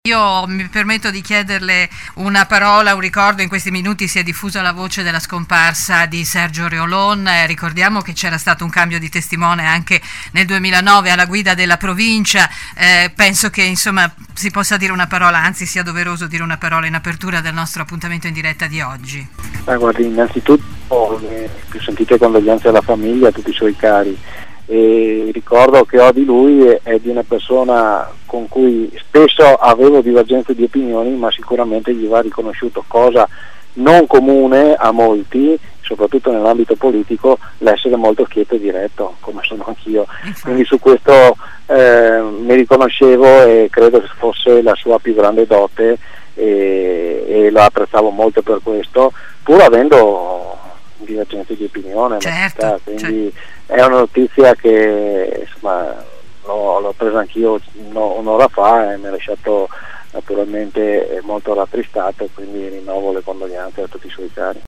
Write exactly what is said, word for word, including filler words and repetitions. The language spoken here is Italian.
Io mi permetto di chiederle una parola, un ricordo. In questi minuti si è diffusa la voce della scomparsa di Sergio Reolon. Eh, ricordiamo che c'era stato un cambio di testimone anche nel duemilanove alla guida della provincia. Eh, penso che insomma si possa dire una parola, anzi sia doveroso dire una parola in apertura del nostro appuntamento in diretta di oggi. Ah, guardi, innanzitutto le più sentite condoglianze alla famiglia, a tutti i suoi cari. E il ricordo che ho di lui è, è di una persona con cui spesso avevo divergenze di opinioni, ma sicuramente gli va riconosciuto, cosa non comune a molti, soprattutto nell'ambito politico, l'essere molto schieto e diretto, come sono anch'io. Quindi su questo eh, mi riconoscevo e credo che fosse la sua più grande dote e, e lo apprezzavo molto per questo, pur avendo divergenze di opinione, certo, quindi certo. È una notizia che insomma l'ho, l'ho presa anch'io no, un'ora fa e mi ha lasciato naturalmente molto rattristato, quindi rinnovo le condoglianze a tutti i suoi cari.